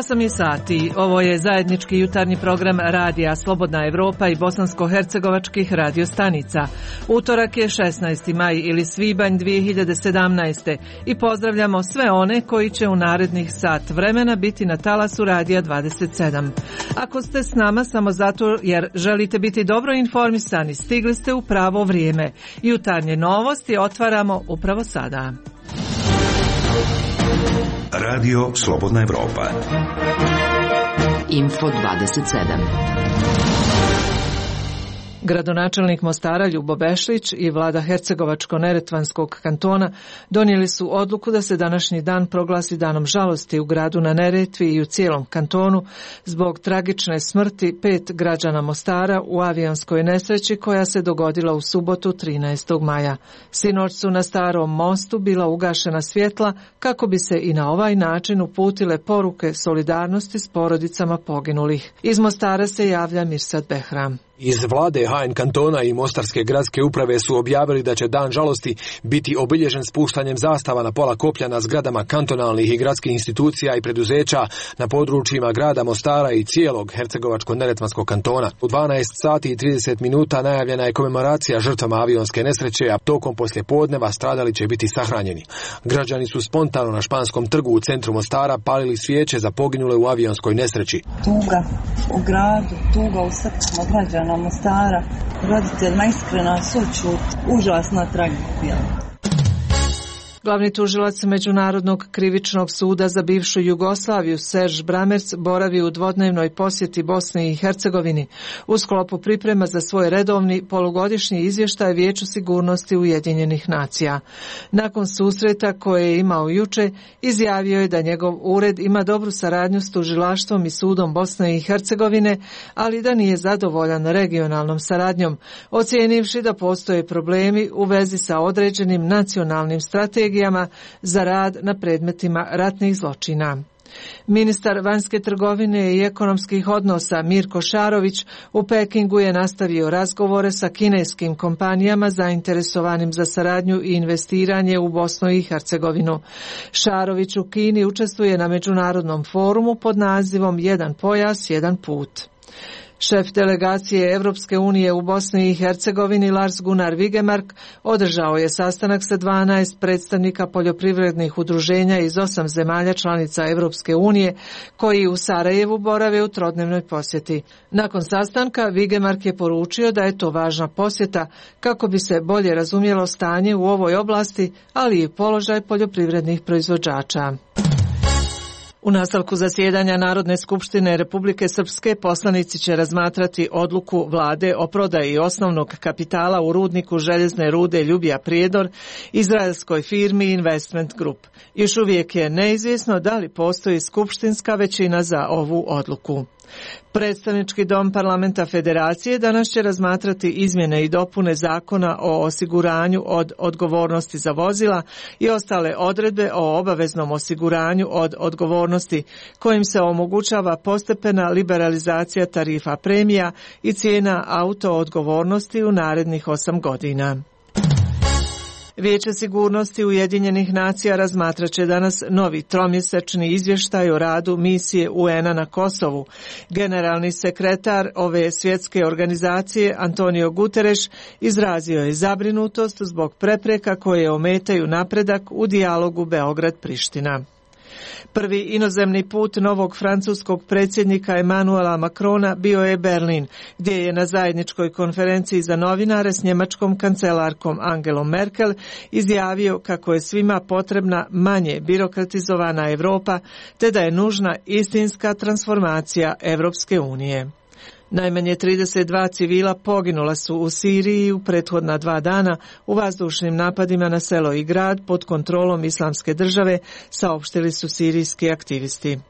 8 je sati. Ovo je zajednički jutarnji program Radija Slobodna Evropa i bosansko-hercegovačkih radiostanica. Utorak je 16. maj ili svibanj 2017. i pozdravljamo sve one koji će u narednih sat vremena biti na talasu Radija 27. Ako ste s nama samo zato jer želite biti dobro informisani, stigli ste u pravo vrijeme. Jutarnje novosti otvaramo upravo sada. Radio Slobodna Evropa. Info 27. Gradonačelnik Mostara Ljubo Bešlić i vlada Hercegovačko-Neretvanskog kantona donijeli su odluku da se današnji dan proglasi danom žalosti u gradu na Neretvi i u cijelom kantonu zbog tragične smrti 5 građana Mostara u avionskoj nesreći koja se dogodila u subotu 13. maja. Sinoć su na Starom mostu bila ugašena svjetla kako bi se i na ovaj način uputile poruke solidarnosti s porodicama poginulih. Iz Mostara se javlja Mirsad Behram. Iz vlade HN kantona i Mostarske gradske uprave su objavili da će dan žalosti biti obilježen spuštanjem zastava na pola koplja na zgradama kantonalnih i gradskih institucija i preduzeća na područjima grada Mostara i cijelog Hercegovačko-Neretvanskog kantona. U 12 sati i 30 minuta najavljena je komemoracija žrtvama avionske nesreće, a tokom poslijepodneva stradali će biti sahranjeni. Građani su spontano na Španskom trgu u centru Mostara palili svijeće za poginule u avionskoj nesreći. Tuga u gradu, tuga u srcima građana Mostara, roditeljima iskrena sućut, užasna tragedija. Glavni tužilac Međunarodnog krivičnog suda za bivšu Jugoslaviju Serž Bramerc boravi u dvodnevnoj posjeti Bosni i Hercegovini u sklopu priprema za svoj redovni polugodišnji izvještaj Vijeću sigurnosti Ujedinjenih nacija. Nakon susreta koje je imao juče, izjavio je da njegov ured ima dobru saradnju s tužilaštvom i sudom Bosne i Hercegovine, ali da nije zadovoljan regionalnom saradnjom, ocijenivši da postoje problemi u vezi sa određenim nacionalnim strategijama za rad na predmetima ratnih zločina. Ministar vanjske trgovine i ekonomskih odnosa Mirko Šarović u Pekingu je nastavio razgovore sa kineskim kompanijama zainteresovanim za saradnju i investiranje u Bosnu i Hercegovinu. Šarović u Kini učestvuje na međunarodnom forumu pod nazivom Jedan pojas, jedan put. Šef delegacije Evropske unije u Bosni i Hercegovini Lars Gunnar Vigemark održao je sastanak sa 12 predstavnika poljoprivrednih udruženja iz 8 zemalja članica Evropske unije koji u Sarajevu borave u trodnevnoj posjeti. Nakon sastanka Vigemark je poručio da je to važna posjeta kako bi se bolje razumjelo stanje u ovoj oblasti, ali i položaj poljoprivrednih proizvođača. U nastavku zasjedanja Narodne skupštine Republike Srpske poslanici će razmatrati odluku vlade o prodaji osnovnog kapitala u rudniku željezne rude Ljubija Prijedor izraelskoj firmi Investment Group. Još uvijek je neizvjesno da li postoji skupštinska većina za ovu odluku. Predstavnički dom Parlamenta Federacije danas će razmatrati izmjene i dopune zakona o osiguranju od odgovornosti za vozila i ostale odredbe o obaveznom osiguranju od odgovornosti kojim se omogućava postepena liberalizacija tarifa premija i cijena auto odgovornosti u narednih 8 godina. Vijeće sigurnosti Ujedinjenih nacija razmatrat će danas novi tromjesečni izvještaj o radu misije UN-a na Kosovu. Generalni sekretar ove svjetske organizacije Antonio Guterres izrazio je zabrinutost zbog prepreka koje ometaju napredak u dijalogu Beograd-Priština. Prvi inozemni put novog francuskog predsjednika Emmanuela Macrona bio je Berlin, gdje je na zajedničkoj konferenciji za novinare s njemačkom kancelarkom Angelom Merkel izjavio kako je svima potrebna manje birokratizovana Europa, te da je nužna istinska transformacija Europske unije. Najmanje 32 civila poginula su u Siriji u prethodna 2 dana u vazdušnim napadima na selo i grad pod kontrolom Islamske države, saopštili su sirijski aktivisti.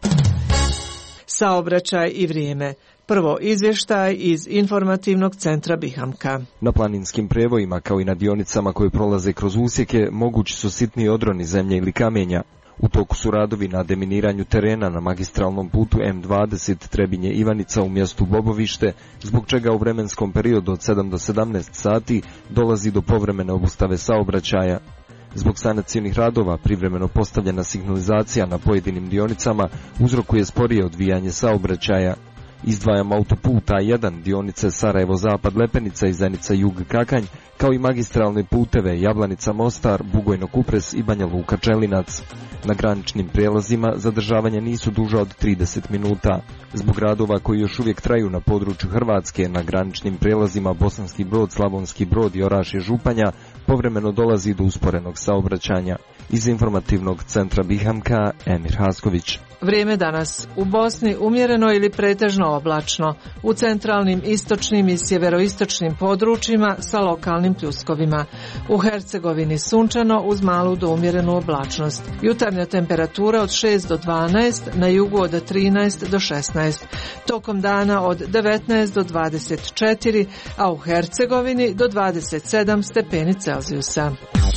Saobraćaj i vrijeme. Prvo izvještaj iz informativnog centra Bihamka. Na planinskim prevojima kao i na dionicama koje prolaze kroz usjeke mogući su sitni odroni zemlje ili kamenja. U toku su radovi na deminiranju terena na magistralnom putu M20 Trebinje-Ivanica u mjestu Bobovište, zbog čega u vremenskom periodu od 7 do 17 sati dolazi do povremene obustave saobraćaja. Zbog sanacionih radova privremeno postavljena signalizacija na pojedinim dionicama uzrokuje sporije odvijanje saobraćaja. Izdvajamo autoput A1 dionice Sarajevo-Zapad-Lepenica i Zenica-Jug-Kakanj, kao i magistralne puteve Jablanica-Mostar, Bugojno-Kupres i Banja Luka-Čelinac. Na graničnim prijelazima zadržavanja nisu duža od 30 minuta. Zbog radova koji još uvijek traju na području Hrvatske, na graničnim prijelazima Bosanski Brod, Slavonski Brod i Orašje-Županja povremeno dolazi do usporenog saobraćanja. Iz informativnog centra Bihamka, Emir Hasković. Vrijeme danas. U Bosni umjereno ili pretežno oblačno. U centralnim, istočnim i sjeveroistočnim područjima sa lokalnim pljuskovima. U Hercegovini sunčano uz malu do umjerenu oblačnost. Jutarnja temperatura od 6 do 12, na jugu od 13 do 16. Tokom dana od 19 do 24, a u Hercegovini do 27 stepeni Celzijusa.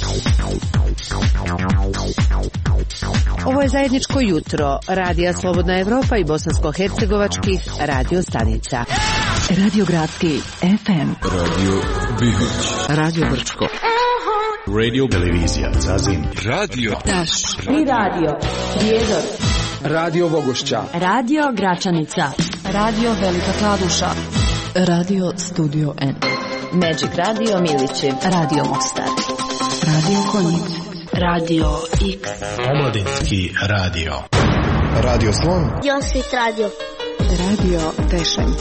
Ovo je zajedničko jutro Radija Slobodna Evropa i bosansko-hercegovačkih radio stanica. Radio Gradski FM, Radio Bihoć, Radio Brčko, Radio Televizija Zazin, Radio Taš i Radio Prijedor, Radio Vogošća, Radio Gračanica, Radio Velika Kladuša, Radio Studio N, Magic Radio Milići, Radio Mostar, Radio Konjic, Radio X, Omladinski radio, Radio Slon, Josip Radio, Radio Tešen,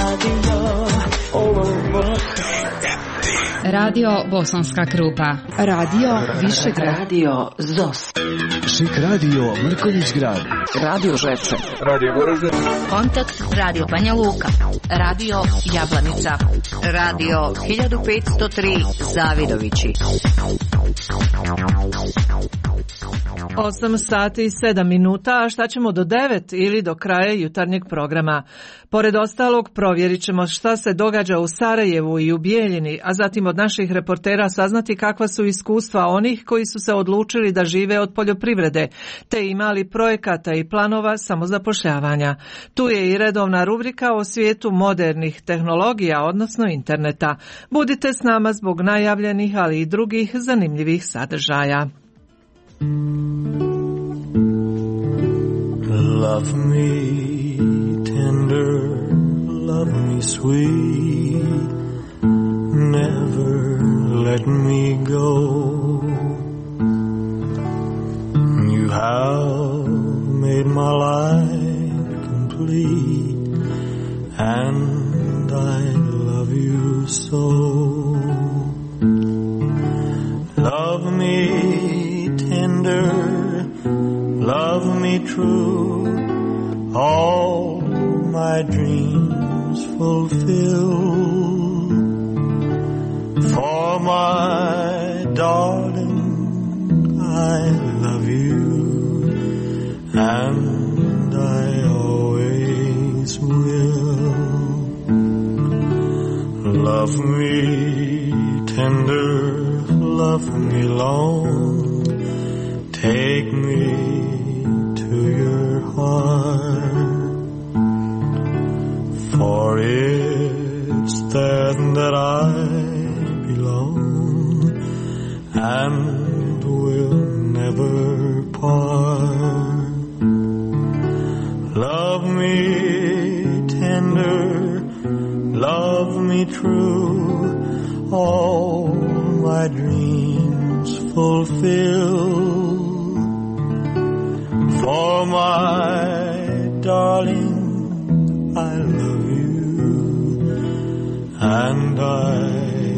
Radio Bosanska Krupa, Radio Višegrad, Radio Zos, Šik Radio Mrkonjić Grad, Radio Žepče, Radio Goražde, Kontakt Radio Banja Luka, Radio Jablanica, Radio 1503 Zavidovići. 8 sati i 7 minuta, a šta ćemo do 9 ili do kraja jutarnjeg programa? Pored ostalog, provjerit ćemo šta se događa u Sarajevu i u Bijeljini, a zatim od naših reportera saznati kakva su iskustva onih koji su se odlučili da žive od poljoprivrede, te imali projekata i planova samozapošljavanja. Tu je i redovna rubrika o svijetu modernih tehnologija, odnosno interneta. Budite s nama zbog najavljenih, ali i drugih zanimljivih sadržaja. Love me tender, love me sweet, never let me go. You have made my life complete, and I love you so. Love me tender, love me true, all my dreams fulfill. For my darling, I love you, and I always will. Love me tender, love me long, take me to your heart, for it's there that I belong and will never part. Love me tender, love me true, all my dreams fulfill. For my darling, I love you, and I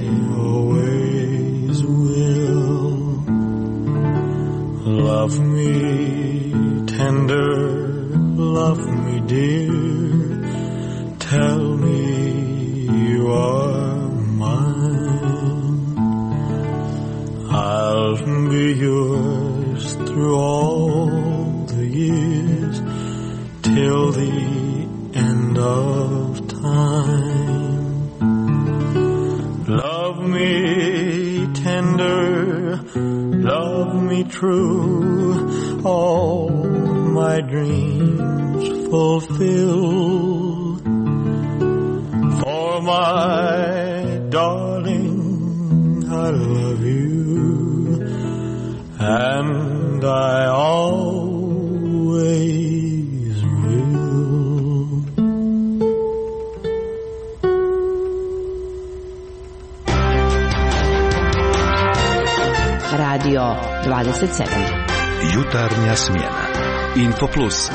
always will. Love me tender, love me dear, tell me you are mine. I'll be yours through all the years, till the end of time. Love me tender, love me true, all my dreams fulfill. For my darling, I love you, and I always will. Radio 27. Jutarnja smjena. Info Plus.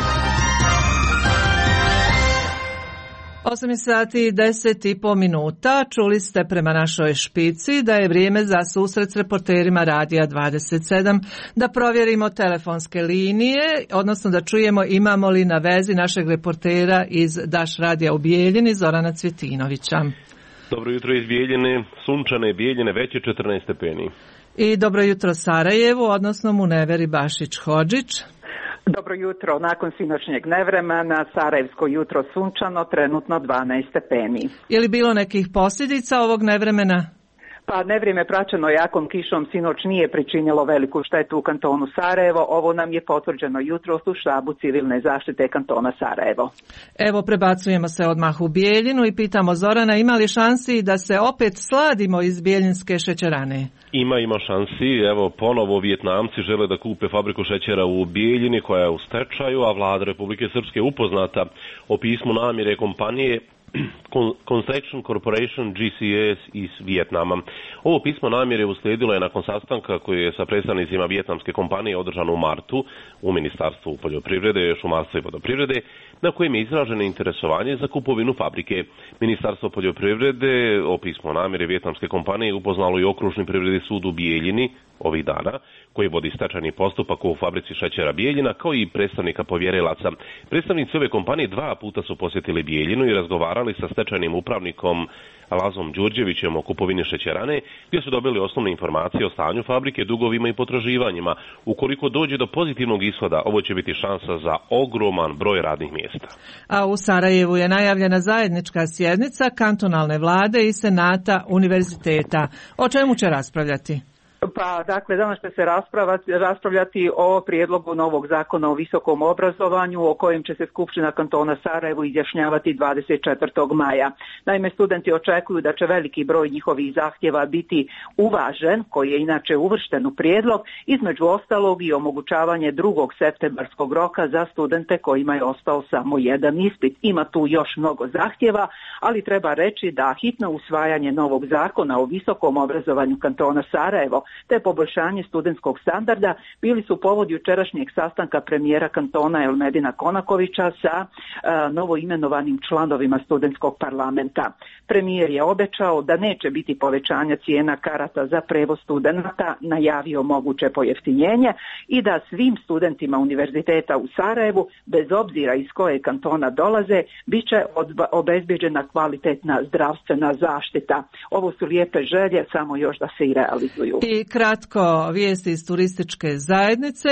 8 sati i 10,5 minuta. Čuli ste prema našoj špici da je vrijeme za susret s reporterima Radija 27, da provjerimo telefonske linije, odnosno da čujemo imamo li na vezi našeg reportera iz Daš Radija u Bijeljini, Zorana Cvjetinovića. Dobro jutro iz Bijeljine, sunčane Bijeljine, već je 14 stepeni. I dobro jutro Sarajevu, odnosno Muneveri Bašić-Hodžić. Dobro jutro, nakon sinoćnjeg nevremena, sarajevsko jutro sunčano, trenutno 12 stepeni. Je li bilo nekih posljedica ovog nevremena? Pa nevrijeme praćeno jakom kišom sinoć nije pričinilo veliku štetu u kantonu Sarajevo. Ovo nam je potvrđeno jutros u štabu civilne zaštite kantona Sarajevo. Evo prebacujemo se odmah u Bijeljinu i pitamo Zorana, ima li šansi da se opet sladimo iz bijeljinske šećerane? Ima šansi, evo ponovo Vijetnamci žele da kupe fabriku šećera u Bijeljini koja je u stečaju, a vlada Republike Srpske upoznata o pismu namjere kompanije Construction Corporation GCS iz Vijetnama. Ovo pismo namjere uslijedilo je nakon sastanka koji je sa predstavnicima vijetnamske kompanije održano u martu u Ministarstvu poljoprivrede, šumarstva i vodoprivrede, na kojem je izraženo interesovanje za kupovinu fabrike. Ministarstvo poljoprivrede o pismu namjere vijetnamske kompanije upoznalo i Okružni privredni sud u Bijeljini ovih dana, koji vodi stečajni postupak u fabrici šećera Bijeljina, kao i predstavnika povjerilaca. Predstavnici ove kompanije 2 puta su posjetili Bijeljinu i razgovarali sa stečajnim upravnikom Lazom Đurđevićem o kupovini šećerane, gdje su dobili osnovne informacije o stanju fabrike, dugovima i potraživanjima. Ukoliko dođe do pozitivnog ishoda, ovo će biti šansa za ogroman broj radnih mjesta. A u Sarajevu je najavljena zajednička sjednica kantonalne vlade i senata univerziteta. O čemu će raspravljati? Pa, dakle, danas će se raspravljati o prijedlogu novog zakona o visokom obrazovanju, o kojem će se Skupština kantona Sarajevo izjašnjavati 24. maja. Naime, studenti očekuju da će veliki broj njihovih zahtjeva biti uvažen, koji je inače uvršten u prijedlog, između ostalog i omogućavanje 2. septembarskog roka za studente kojima je ostao samo jedan ispit. Ima tu još mnogo zahtjeva, ali treba reći da hitno usvajanje novog zakona o visokom obrazovanju kantona Sarajevo te poboljšanje studentskog standarda bili su povod jučerašnjeg sastanka premijera kantona Elmedina Konakovića sa novoimenovanim članovima studentskog parlamenta. Premijer je obećao da neće biti povećanja cijena karata za prevoz studenata, najavio moguće pojeftinjenje i da svim studentima univerziteta u Sarajevu, bez obzira iz koje kantona dolaze, bit će obezbeđena kvalitetna zdravstvena zaštita. Ovo su lijepe želje, samo još da se i realizuju. I kratko vijesti iz turističke zajednice.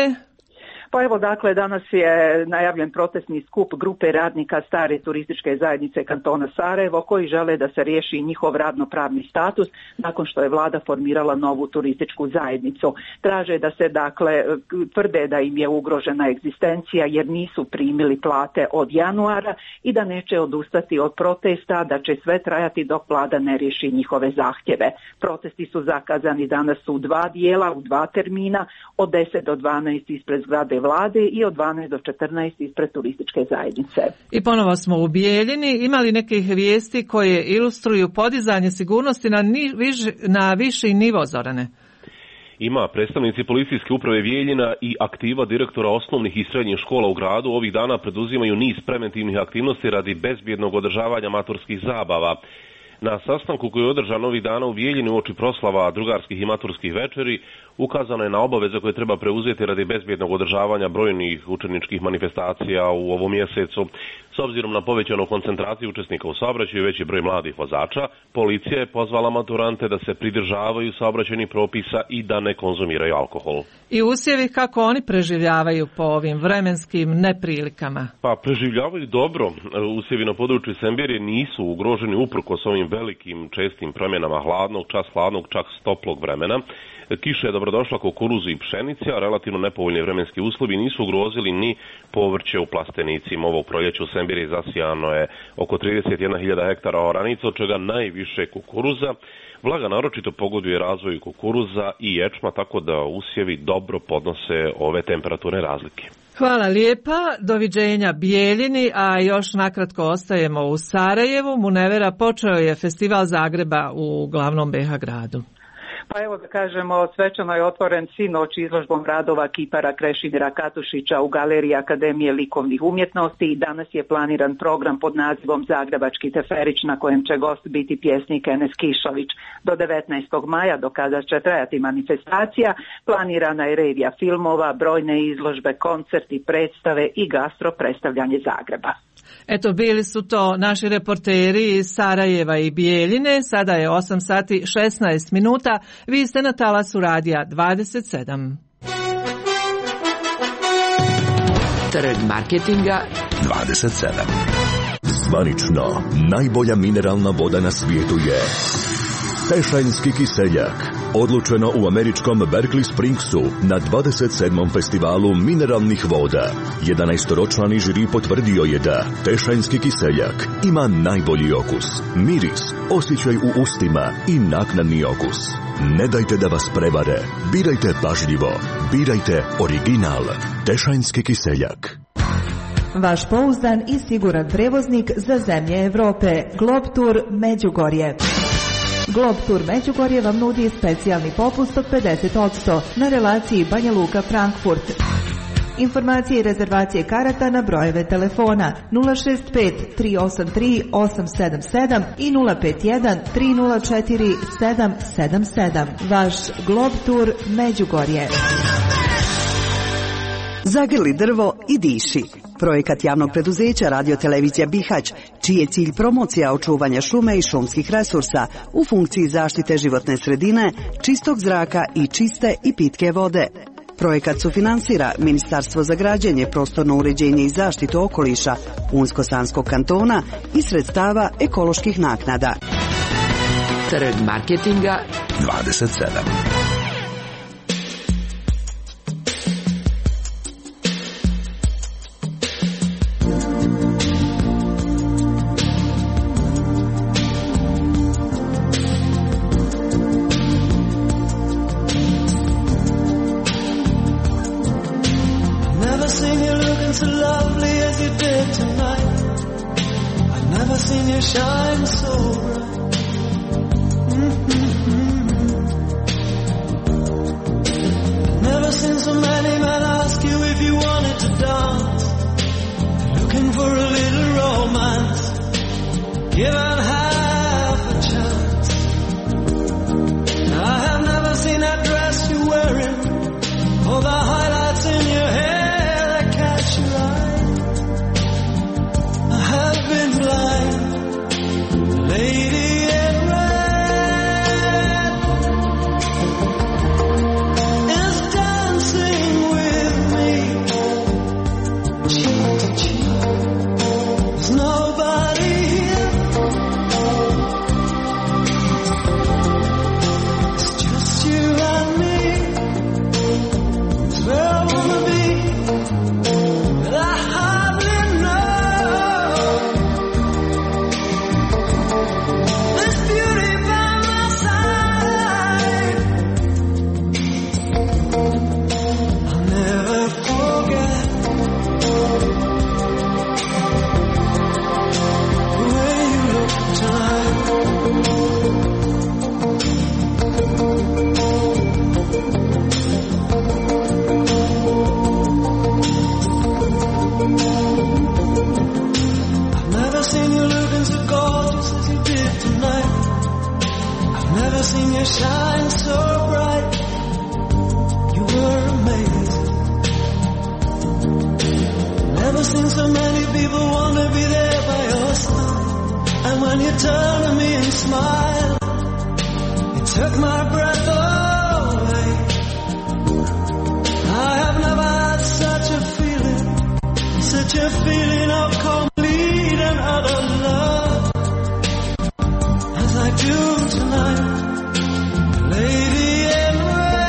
Pa evo, dakle, danas je najavljen protestni skup grupe radnika stare turističke zajednice kantona Sarajevo, koji žele da se riješi njihov radnopravni status nakon što je vlada formirala novu turističku zajednicu. Traže da se, dakle, tvrde da im je ugrožena egzistencija jer nisu primili plate od januara i da neće odustati od protesta, da će sve trajati dok vlada ne riješi njihove zahtjeve. Protesti su zakazani danas u 2 dijela, u 2 termina, od 10 do 12 ispred zgrade vlade i od 12 do 14 ispred turističke zajednice. I ponovo smo u Bijeljini. Ima li nekih vijesti koje ilustruju podizanje sigurnosti na viši nivo, Zorane? Ima. Predstavnici policijske uprave Bijeljina i aktiva direktora osnovnih i srednjih škola u gradu ovih dana preduzimaju niz preventivnih aktivnosti radi bezbjednog održavanja maturskih zabava. Na sastanku koji je održan ovih dana u Bijeljini uoči proslava drugarskih i maturskih večeri ukazano je na obaveze koje treba preuzeti radi bezbjednog održavanja brojnih učeničkih manifestacija u ovom mjesecu. S obzirom na povećanu koncentraciju učesnika u saobraćaju i veći broj mladih vozača, policija je pozvala maturante da se pridržavaju saobraćajnih propisa i da ne konzumiraju alkohol. I usjevi, kako oni preživljavaju po ovim vremenskim neprilikama? Pa preživljavaju dobro. Usjevi na području Semberije nisu ugroženi uprkos ovim velikim čestim promjenama hladnog, čas toplog vremena. Kiša je dobrodošla kukuruzu i pšenici, a relativno nepovoljni vremenski uslovi nisu ugrozili ni povrće u plastenicima. Ovo proljeće u Sembiri zasijano je oko 31.000 hektara oranica, od čega najviše kukuruza. Vlaga naročito pogoduje razvoju kukuruza i ječma, tako da usjevi dobro podnose ove temperaturne razlike. Hvala lijepa, doviđenja Bijeljini, a još nakratko ostajemo u Sarajevu. Munevera, počeo je festival Zagreba u glavnom BiH gradu. Pa evo da kažemo, svečano je otvoren sinoć izložbom radova kipara Krešimira Katušića u Galeriji Akademije likovnih umjetnosti i danas je planiran program pod nazivom Zagrebački teferić na kojem će gost biti pjesnik Enes Kišović. Do 19. maja, do kada će trajati manifestacija, planirana je revija filmova, brojne izložbe, koncerti, predstave i gastro predstavljanje Zagreba. Eto, bili su to naši reporteri iz Sarajeva i Bijeljine. Sada je 8 sati 16 minuta. Vi ste na talasu radija 27. Trg marketinga 27. Zvanično, najbolja mineralna voda na svijetu je Tešajnski kiseljak. Odlučeno u američkom Berkeley Springsu na 27. festivalu mineralnih voda. 11-ročlani žiri potvrdio je da Tešajnski kiseljak ima najbolji okus, miris, osjećaj u ustima i naknadni okus. Ne dajte da vas prevare. Birajte pažljivo. Birajte original. Tešajnski kiseljak. Vaš pouzdan i siguran prevoznik za zemlje Europe. Globtour Međugorje. Globtour Međugorje vam nudi specijalni popust od 50% na relaciji Banja Luka-Frankfurt. Informacije i rezervacije karata na brojeve telefona 065 383 877 i 051 304 777. Vaš Globtour Međugorje. Zagrli drvo i diši. Projekat javnog preduzeća Radiotelevizija Bihać, čiji je cilj promocija očuvanja šume i šumskih resursa u funkciji zaštite životne sredine, čistog zraka i čiste i pitke vode. Projekat sufinansira Ministarstvo za građenje, prostorno uređenje i zaštitu okoliša Unsko-Sanskog kantona i sredstava ekoloških naknada. Trg marketinga 27. Shine so bright. Never seen so many men ask you if you wanted to dance. Looking for a little romance, given half a chance. I have never seen that dress you're wearing, or the highlights in your hair that catch your eye. I have been blind. Lady in red is dancing with me, cheek to cheek. There's nobody here. It's just you and me. It's where I wanna be, but I hardly know. Seen you shine so bright. You were amazing. Never seen so many people want to be there by your side. And when you turn to me and smile, it took my breath away. I have never had such a feeling of complete and utter love as I do tonight. Lady in red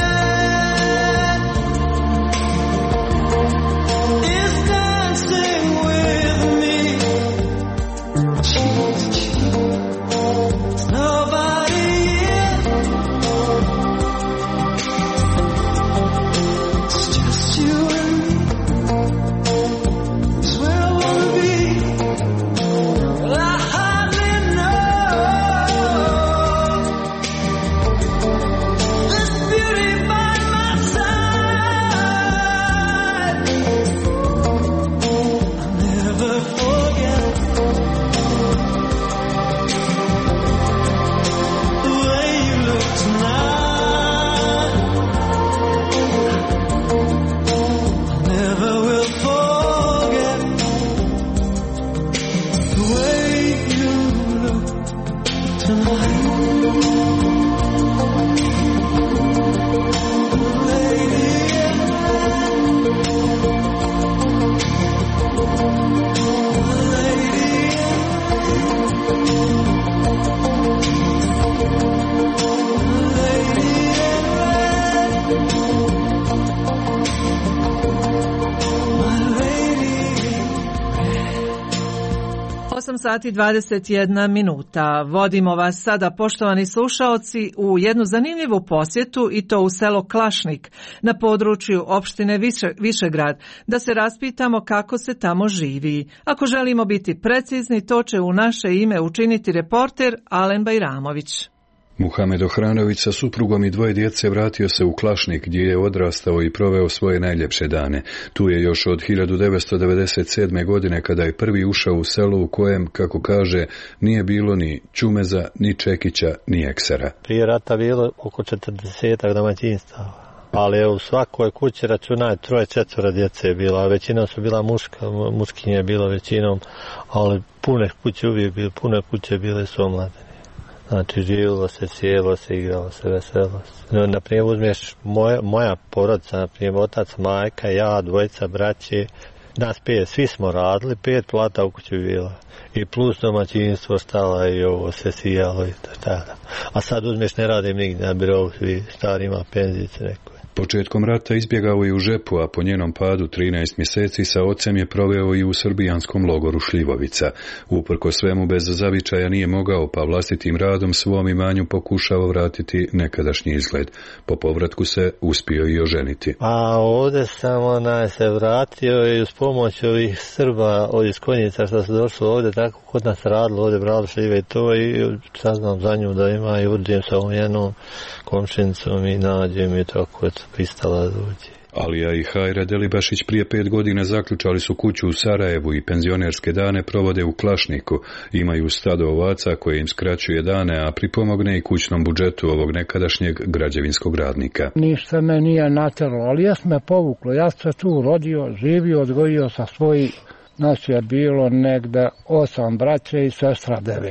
Sati 21 minuta. Vodimo vas sada, poštovani slušaoci, u jednu zanimljivu posjetu i to u selo Klašnik na području opštine Višegrad, da se raspitamo kako se tamo živi. Ako želimo biti precizni, to će u naše ime učiniti reporter Alen Bajramović. Muhamed Ohranović sa suprugom i dvoje djece vratio se u Klašnik gdje je odrastao i proveo svoje najljepše dane. Tu je još od 1997. godine kada je prvi ušao u selo u kojem, kako kaže, nije bilo ni čumeza, ni čekića, ni eksera. Prije rata bilo oko 40 domaćinstava, ali u svakoj kući računaj 3-4 djece je bila, a većinom su bila muškinje je bilo većinom, ali pune kuće uvijek bile, pune kuće bile su omladine. Znači, živjelo se, sjelo se, igralo se, veselo se. Naprimjer, uzmeš moja porodica, naprimjer, otac, majka, ja, dvojica, braće, nas 5, svi smo radili, 5 plata u kući bila. I plus domaćinstvo stala i ovo se sijalo i tada. A sad uzmeš, ne radim nigdje, na birovu, svi starima, penzice neko. Početkom rata izbjegao je u Žepu, a po njenom padu 13 mjeseci sa ocem je proveo i u srbijanskom logoru Šljivovica. Uprko svemu bez zavičaja nije mogao, pa vlastitim radom svom imanju pokušao vratiti nekadašnji izgled. Po povratku se uspio i oženiti. A ovdje sam se vratio i uz pomoć ovih Srba, ovih Konjica što su došli ovdje, tako kod nas radilo, ovdje brali šljive i to, i saznam za nju da ima i urđem sa ovom jednom komšinicom i nađem i tako pristala dođe. Alija i Hajra Delibašić prije 5 godina zaključali su kuću u Sarajevu i penzionerske dane provode u Klašniku. Imaju stado ovaca koje im skraćuje dane, a pripomogne i kućnom budžetu ovog nekadašnjeg građevinskog radnika. Ništa me nije nateralo, ali jes me povuklo. Ja sam tu rodio, živio, odgojio sa svojih, nas je bilo negde 8 braće i sestra 9.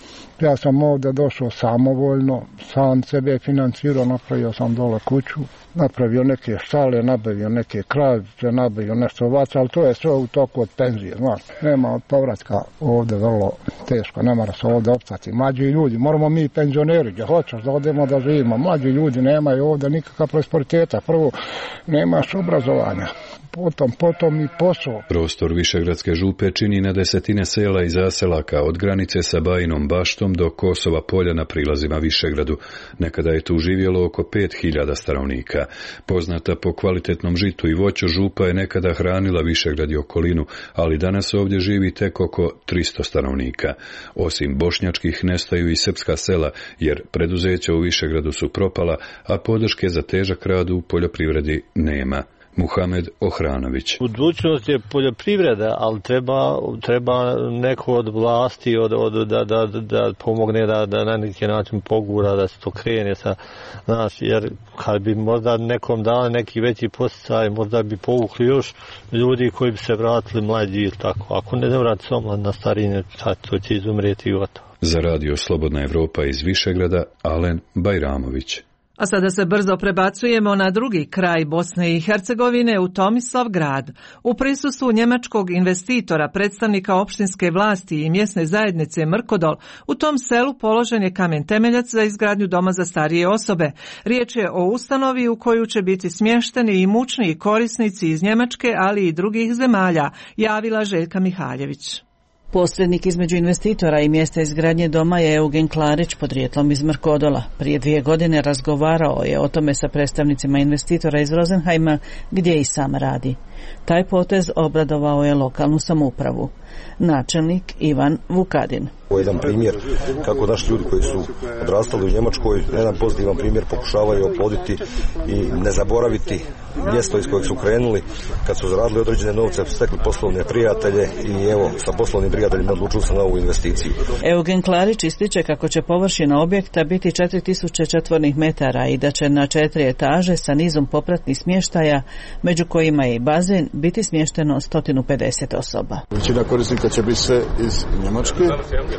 Ja sam ovdje došao samovoljno, sam sebe financirao, napravio sam dole kuću, napravio neke štale, nabavio neke kravice, nabavio nešto ovaca, ali to je sve u toku od penzije, znaš. Nema povratka ovdje vrlo teško, ne mora se ovdje opstati. Mlađi ljudi, moramo mi penzioneri, gdje hoćeš da odemo da živimo, mlađi ljudi nemaju ovdje nikakva prosperiteta, prvo nemaš obrazovanja. Potom i posao. Prostor Višegradske župe čini na desetine sela i zaselaka, od granice sa Bajinom Baštom do Kosova polja na prilazima Višegradu. Nekada je tu živjelo oko 5000 stanovnika. Poznata po kvalitetnom žitu i voću, župa je nekada hranila Višegrad i okolinu, ali danas ovdje živi tek oko 300 stanovnika. Osim bošnjačkih nestaju i srpska sela, jer preduzeća u Višegradu su propala, a podrške za težak rad u poljoprivredi nema. Muhamed Ohranović. Budućnost je poljoprivreda, ali treba neko od vlasti da pomogne da na neki način pogura, da se to krene sa nas, jer kad bi možda nekom dali neki veći posticaj, možda bi povukli još ljudi koji bi se vratili mlađi, tako. Ako ne vrati se omlad na starine, to će izumrijeti i gotovo. Za Radio Slobodna Evropa iz Višegrada, Alen Bajramović. A sada se brzo prebacujemo na drugi kraj Bosne i Hercegovine, u Tomislavgrad. U prisustvu njemačkog investitora, predstavnika opštinske vlasti i mjesne zajednice Mrkodol, u tom selu položen je kamen temeljac za izgradnju doma za starije osobe. Riječ je o ustanovi u koju će biti smješteni i imućniji korisnici iz Njemačke, ali i drugih zemalja, javila Željka Mihaljević. Posrednik između investitora i mjesta izgradnje doma je Eugen Klarić, podrijetlom iz Mrkodola. Prije 2 godine razgovarao je o tome sa predstavnicima investitora iz Rosenheima, gdje i sam radi. Taj potez obradovao je lokalnu samoupravu. Načelnik Ivan Vukadin. Ovo je jedan primjer kako naši ljudi koji su odrastali u Njemačkoj, jedan pozitivan primjer, pokušavaju oploditi i ne zaboraviti mjesto iz kojeg su krenuli. Kad su zaradili određene novce, stekli poslovne prijatelje i evo, sa poslovnim prijateljima odlučili se na ovu investiciju. Eugen Klarić ističe kako će površina objekta biti 4000 četvornih metara i da će na 4 etaže sa nizom popratnih smještaja, među kojima je i bazen, biti smješteno 150 osoba. Većina korisnika će biti sve iz Njemačke,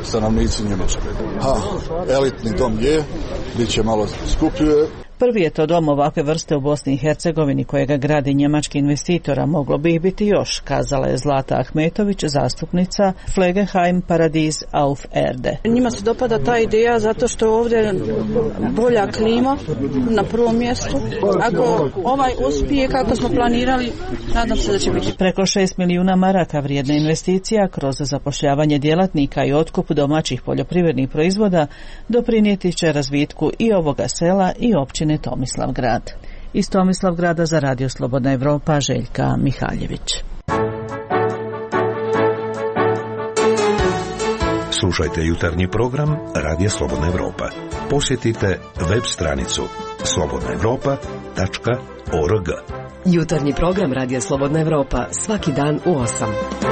stanovnici Njemačke. Elitni dom je, bit će malo skuplje. Prvi je to dom ovakve vrste u Bosni i Hercegovini kojega gradi njemački investitor, a moglo bi ih biti još, kazala je Zlata Ahmetović, zastupnica Flegenheim Paradies auf Erde. Njima se dopada ta ideja zato što ovdje bolja klima na prvom mjestu. Ako ovaj uspije kako smo planirali, nadam se da će biti. Preko 6 milijuna maraka vrijedna investicija kroz zapošljavanje djelatnika i otkup domaćih poljoprivrednih proizvoda doprinijeti će razvitku i ovoga sela i općine Tomislavgrad. Iz Tomislavgrada za Radio Slobodna Evropa Željka Mihaljević. Slušajte jutarnji program Radija Slobodna Evropa. Posjetite web stranicu slobodnaevropa.org. Jutarnji program Radija Slobodna Evropa svaki dan u 8.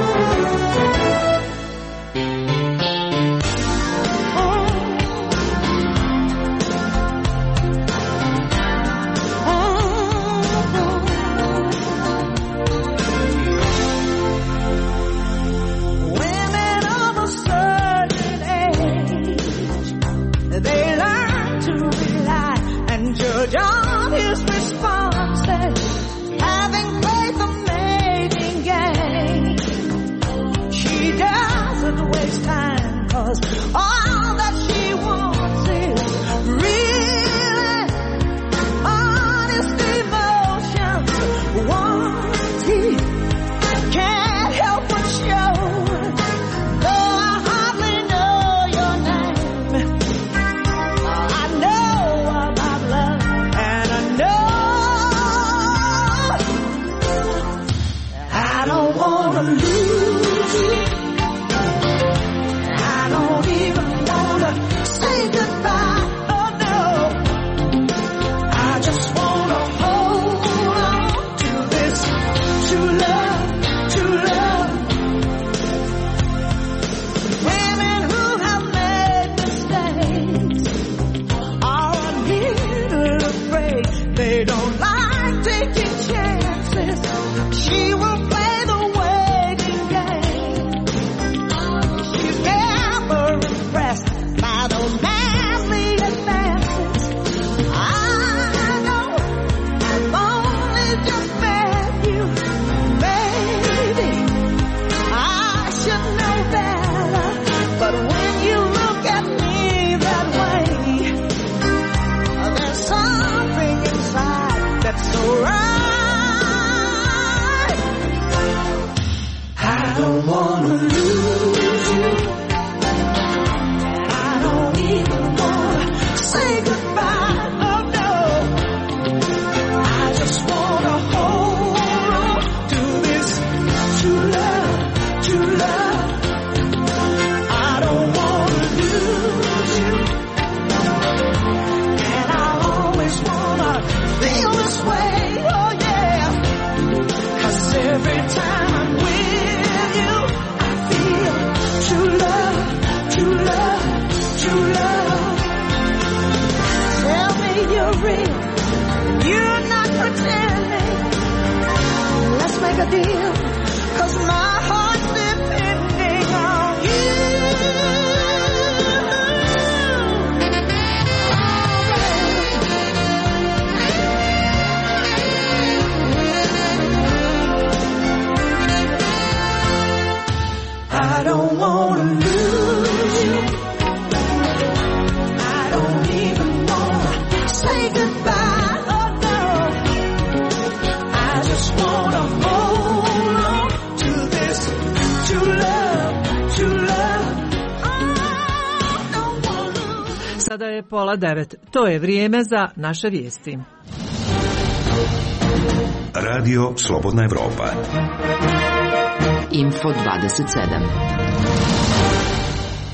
Sada je 8:30. To je vrijeme za naše vijesti. Radio Slobodna Evropa. Info 27.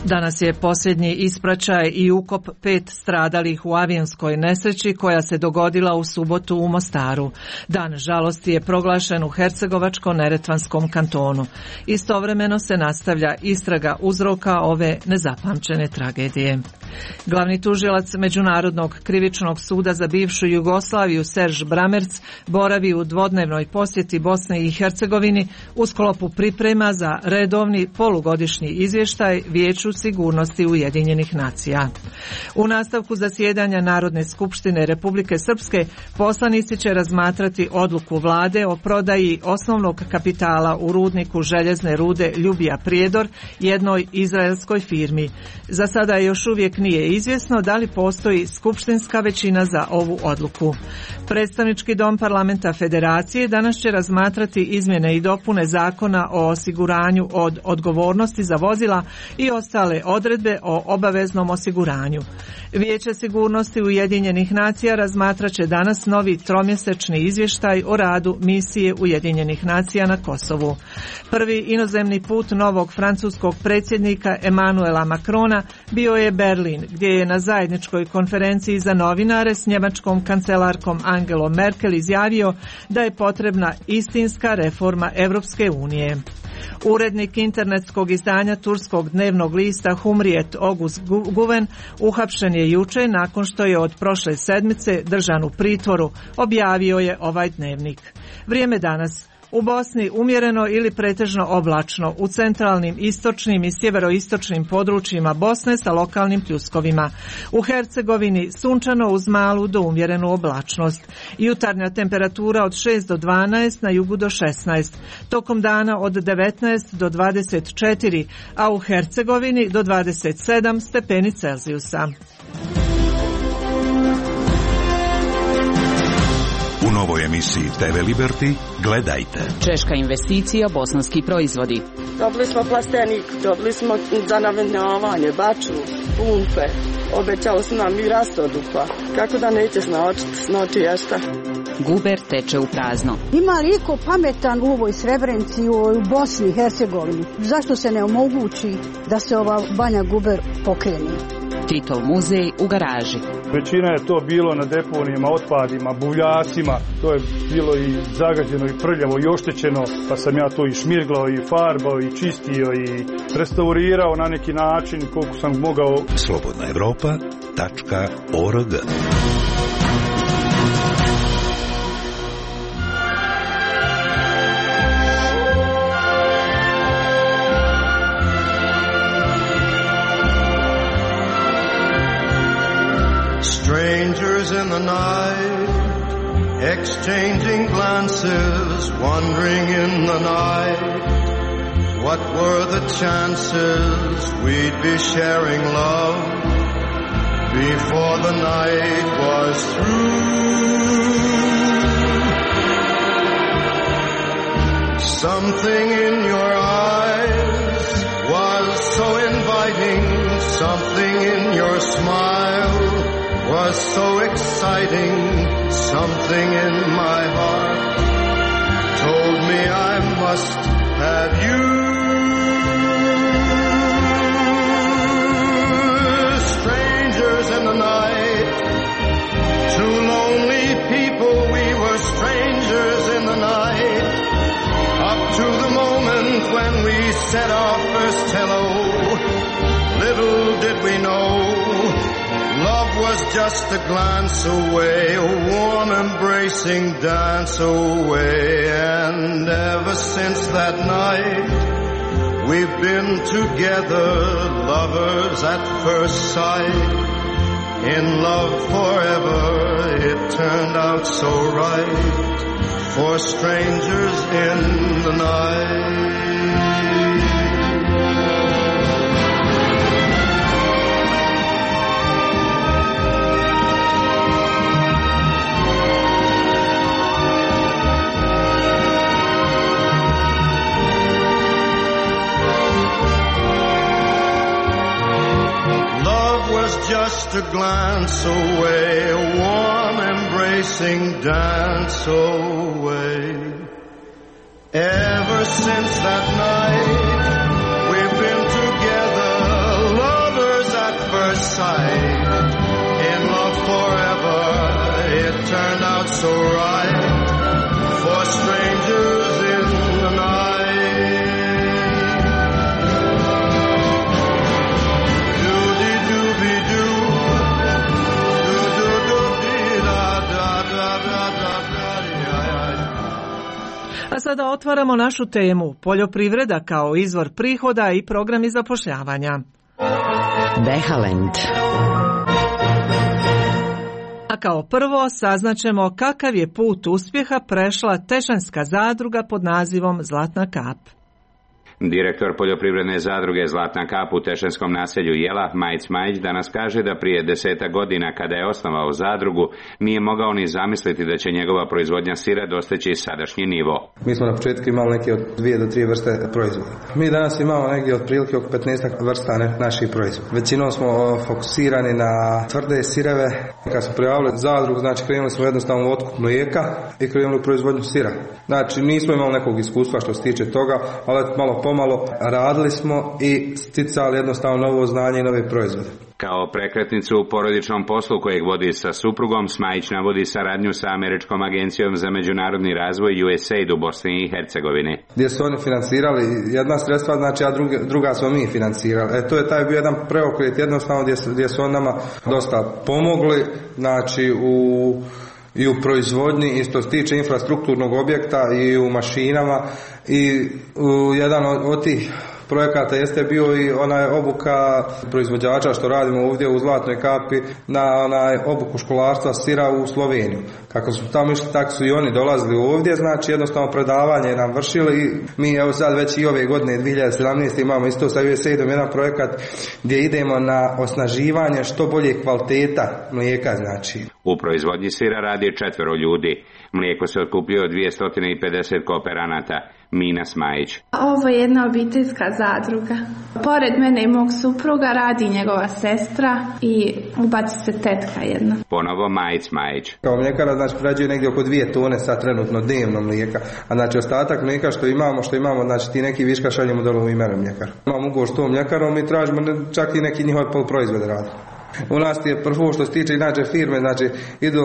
Danas je posljednji ispraćaj i ukop 5 stradalih u avionskoj nesreći koja se dogodila u subotu u Mostaru. Dan žalosti je proglašen u Hercegovačko-neretvanskom kantonu. Istovremeno se nastavlja istraga uzroka ove nezapamćene tragedije. Glavni tužilac Međunarodnog krivičnog suda za bivšu Jugoslaviju Serž Bramerc boravi u dvodnevnoj posjeti Bosni i Hercegovini u sklopu priprema za redovni polugodišnji izvještaj Vijeću sigurnosti Ujedinjenih nacija. U nastavku zasjedanja Narodne skupštine Republike Srpske poslanici će razmatrati odluku vlade o prodaji osnovnog kapitala u rudniku željezne rude Ljubija Prijedor jednoj izraelskoj firmi. Za sada još uvijek nije izvjesno da li postoji skupštinska većina za ovu odluku. Predstavnički dom parlamenta Federacije danas će razmatrati izmjene i dopune zakona o osiguranju od odgovornosti za vozila i ostale odredbe o obaveznom osiguranju. Vijeće sigurnosti Ujedinjenih nacija razmatrat će danas novi tromjesečni izvještaj o radu misije Ujedinjenih nacija na Kosovu. Prvi inozemni put novog francuskog predsjednika Emmanuela Macrona bio je Berlin, gdje je na zajedničkoj konferenciji za novinare s njemačkom kancelarkom Angelom Merkel izjavio da je potrebna istinska reforma Europske unije. Urednik internetskog izdanja turskog dnevnog lista Humriyet Oguz Guven uhapšen je jučer nakon što je od prošle sedmice držan u pritvoru, objavio je ovaj dnevnik. Vrijeme danas. U Bosni umjereno ili pretežno oblačno, u centralnim, istočnim i sjeveroistočnim područjima Bosne sa lokalnim pljuskovima. U Hercegovini sunčano uz malu do umjerenu oblačnost. Jutarnja temperatura od 6 do 12, na jugu do 16. Tokom dana od 19 do 24, a u Hercegovini do 27 stepeni Celzijusa. U novoj emisiji TV Liberty gledajte. Češka investicija, bosanski proizvodi. Dobili smo plastenik, dobili smo za navodnjavanje, baču, pumpe. Obećali su nam i rastodupa. Kako da nećeš naočiti s noći ješta? Guber teče u prazno. Ima li iko pametan u ovoj Srebrenici, u Bosni i Hercegovini? Zašto se ne omogući da se ova Banja Guber pokrene? Titov muzej u garaži. Većina je to bilo na deponijama, otpadima, buvljacima. To je bilo i zagađeno i prljavo i oštećeno, pa sam ja to i šmirglao i farbao i čistio i restaurirao na neki način koliko sam mogao. slobodnaevropa.org. Strangers in the night, exchanging glances, wandering in the night. What were the chances we'd be sharing love before the night was through? Something in your eyes was so inviting, something in your smile was so exciting, something in my heart told me I must have you. Strangers in the night, two lonely people, we were strangers in the night, up to the moment when we said our first hello. Little did we know love was just a glance away, a warm embracing dance away. And ever since that night, we've been together, lovers at first sight. In love forever, it turned out so right, for strangers in the night. Just a glance away, a warm embracing dance away. Ever since that night, we've been together, first sight, in love forever, it turned out so right, for strangers in the night. Do-de-do-be-doo, do-do-do-be-da-da-da-da-da-da-da. A sada otvaramo našu temu, poljoprivreda kao izvor prihoda i programi zapošljavanja. Behalend. A kao prvo saznaćemo kakav je put uspjeha prešla Tešanska zadruga pod nazivom Zlatna kap. Direktor poljoprivredne zadruge Zlatna kap u Tešenskom naselju Jela, Majić Majić, danas kaže da prije 10 godina kada je osnovao zadrugu nije mogao ni zamisliti da će njegova proizvodnja sira dostići sadašnji nivo. Mi smo na početku imali neke od 2 do 3 vrste proizvoda. Mi danas imamo negdje otprilike oko 15 vrsta naših proizvoda. Većinom smo fokusirani na tvrde sireve. Kad smo prijavili zadrugu, znači krenuli smo jednostavno u otkup mlijeka i krenuli u proizvodnju sira. Znači nismo imali nekog iskustva što se tiče toga, ali malo pomalo radili smo i sticali jednostavno novo znanje i nove proizvode. Kao prekretnicu u porodičnom poslu kojeg vodi sa suprugom, Smajić navodi saradnju sa Američkom agencijom za međunarodni razvoj USAID u Bosni i Hercegovini. Gdje su oni financirali jedna sredstva, znači a druga smo mi financirali. To je taj bio jedan preokret jednostavno gdje su on nama dosta pomogli, znači i u proizvodnji, isto se tiče infrastrukturnog objekta i u mašinama i jedan od tih projekata jeste bio i onaj obuka proizvođača što radimo ovdje u Zlatnoj kapi na onaj obuku školarstva sira u Sloveniju. Kako su tamo išli, tako su i oni dolazili ovdje, znači jednostavno predavanje nam vršili i mi evo sad već i ove godine 2017. imamo isto sa USAID-om jedan projekat gdje idemo na osnaživanje što bolje kvaliteta mlijeka znači. U proizvodnji sira radi 4 ljudi. Mlijeko se otkupljuje od 250 kooperanata. Mina Smajić. Ovo je jedna obiteljska zadruga. Pored mene i mog supruga radi njegova sestra i ubaci se tetka jedna. Ponovo Majić Majić. Kao mljekara znači prerađuje negdje oko 2 tone sad trenutno dnevno mlijeka. A znači ostatak mlijeka što imamo, znači ti neki viška šaljemo dole u Imeru mljekar. Imamo ugovor s tom mljekarom i tražimo čak i neki njihove poluproizvode radi. U nas je prvo što se tiče inače firme, znači idu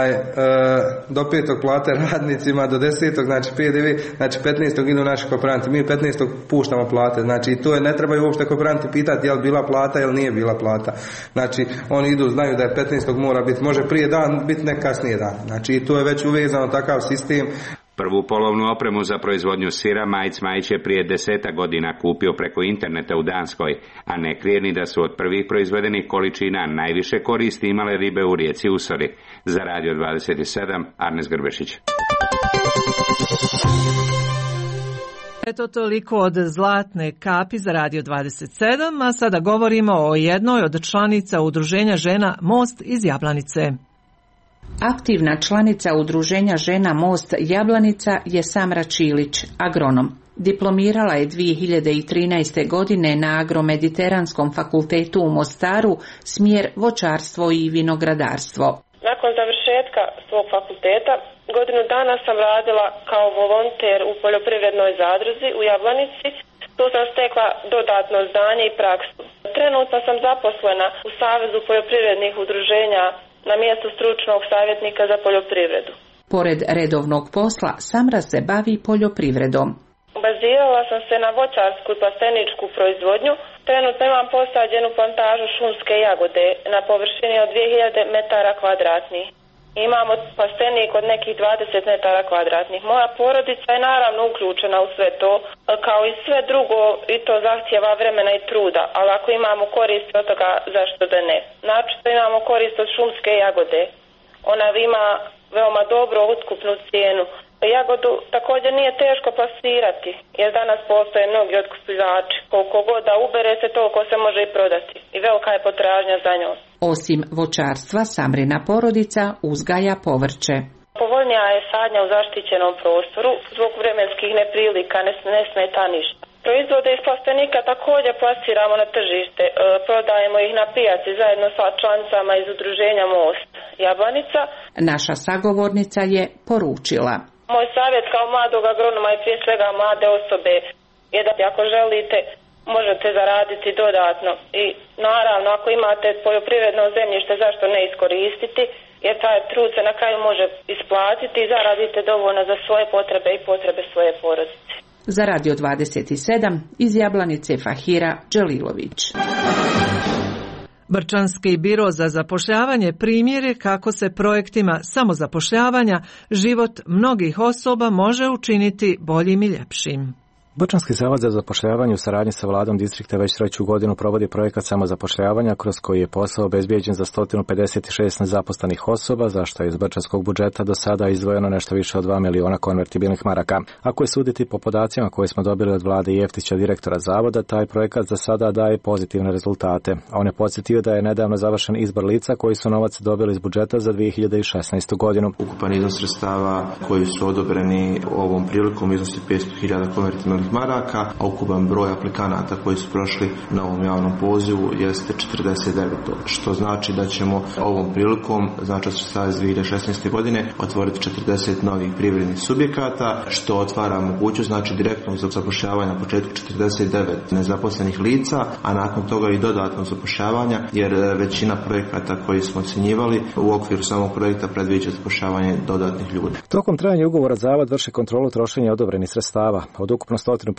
do 5. plate radnicima, do 10. znači PDV, znači 15. idu naši kooperanti, mi 15. puštamo plate, znači to je, ne trebaju uopšte kooperanti pitati je li bila plata ili nije bila plata, znači oni idu, znaju da je 15. mora biti, može prije dan biti, ne kasnije dan, znači i to je već uvezano takav sistem. Prvu polovnu opremu za proizvodnju sira Majić Majić je prije 10 godina kupio preko interneta u Danskoj, a ne krije ni da su od prvih proizvedenih količina najviše koristi imale ribe u rijeci Usori. Za Radio 27, Arnes Grbešić. Eto toliko od Zlatne kapi za Radio 27, a sada govorimo o jednoj od članica Udruženja žena Most iz Jablanice. Aktivna članica Udruženja žena Most Jablanica je Samra Čilić, agronom. Diplomirala je 2013. godine na Agromediteranskom fakultetu u Mostaru, smjer voćarstvo i vinogradarstvo. Nakon završetka svog fakulteta, godinu dana sam radila kao volonter u poljoprivrednoj zadruzi u Jablanici. Tu sam stekla dodatno znanje i praksu. Trenutno sam zaposlena u Savezu poljoprivrednih udruženja na mjestu stručnog savjetnika za poljoprivredu. Pored redovnog posla, Samra se bavi poljoprivredom. Bazirala sam se na voćarsku i plasteničku proizvodnju. Trenutno imam posađenu plantažu šumske jagode na površini od 2000 metara kvadratnih. Imamo plastenik od nekih 20 metara kvadratnih. Moja porodica je naravno uključena u sve to, kao i sve drugo, i to zahtjeva vremena i truda, ali ako imamo korist od toga, zašto da ne? Naročito imamo korist od šumske jagode. Ona ima veoma dobro otkupnu cijenu. Jagodu također nije teško plasirati, jer danas postoje mnogi otkupljivači. Koliko god da ubere se, toliko se može i prodati. I velika je potražnja za njom. Osim voćarstva, Samrina porodica uzgaja povrće. Povoljnija je sadnja u zaštićenom prostoru, zbog vremenskih neprilika ne smeta ništa. Proizvode iz plastenika također plasiramo na tržište, prodajemo ih na pijaci zajedno sa članicama iz udruženja Most Jablanica. Naša sagovornica je poručila: moj savjet kao mladog agronoma i prije svega mlade osobe je da ako želite možete zaraditi dodatno. I naravno, ako imate poljoprivredno zemljište, zašto ne iskoristiti, jer taj trud se na kraju može isplatiti i zaradite dovoljno za svoje potrebe i potrebe svoje porodice. Za Radio 27 iz Jablanice Fahira Đelilović. Brčanski biro za zapošljavanje primjer je kako se projektima samozapošljavanja život mnogih osoba može učiniti boljim i ljepšim. Brčanski zavod za zapošljavanje u saradnji sa vladom distrikta već 3. godinu provodi projekat samozapošljavanja kroz koji je posao obezbijeđen za 156 nezaposlenih osoba, za što je iz brčanskog budžeta do sada izdvojeno nešto više od 2 miliona konvertibilnih maraka. Ako je suditi po podacima koje smo dobili od Vlade Jeftića, direktora zavoda, taj projekat za sada daje pozitivne rezultate. On je podsjetio da je nedavno završen izbor lica koji su novac dobili iz budžeta za 2016. godinu. Ukupan iznos sredstava koji su odobreni ovom prilikom iznosi 500.000 konvertibilnih maraka, a ukupan broj aplikanata koji su prošli na ovom javnom pozivu jeste 49. Što znači da ćemo ovom prilikom, znači od sredstava iz 2016. godine, otvoriti 40 novih privrednih subjekata, što otvara mogućnost, znači direktnog zapošljavanja na početku 49 nezaposlenih lica, a nakon toga i dodatnog zapošljavanja, jer većina projekata koji smo ocjenjivali u okviru samog projekta predviđa zapošljavanje dodatnih ljudi. Tokom trajanja ugovora zavod vrši kontrolu trošenja odobrenih sredstava. Od ukupno